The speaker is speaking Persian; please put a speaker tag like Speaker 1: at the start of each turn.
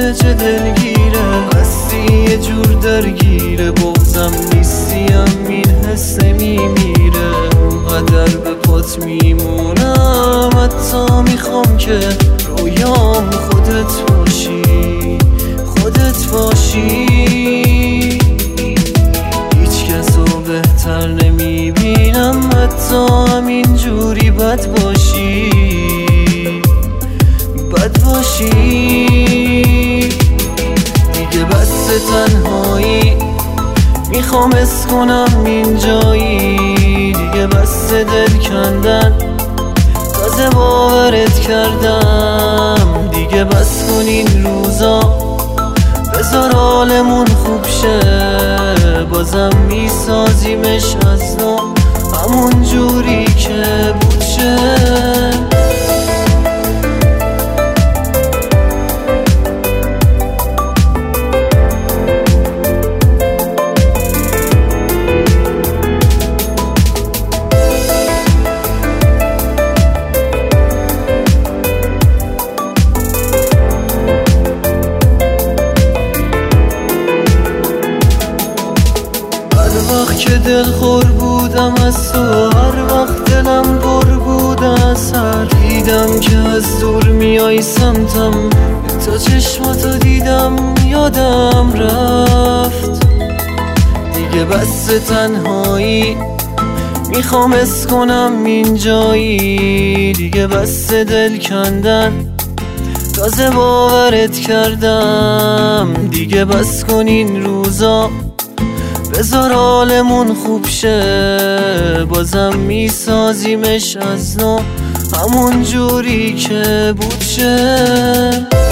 Speaker 1: همه چه دلگیره، هستی یه جور درگیره، بغضم نیستیم این حس میمیره. اونقدر به پات میمونم حتی میخوام که رویام خودت باشی، خودت باشی. هیچ کسو بهتر نمیبینم حتی همین جوری بد باشی، بد باشی. دیگه بس تنهایی میخوام حس کنم این جایی، دیگه بس دل کندن تازه باورت کردم. دیگه بس کن این روزا بذار حالمون خوب شه، بازم میسازیمش از نو همون جوری که بود شه. که دلخور بودم از تو، هر وقت دلم پر بود از سر، دیدم که از دور میای سمتم، تا چشماتو دیدم یادم رفت. دیگه بس تنهایی میخوام حس کنم این جایی، دیگه بس دل کندن تازه باورت کردم. دیگه بس کن این روزا بذار حالمون خوب شه، بازم میسازیمش از نو همون جوری که بود شه.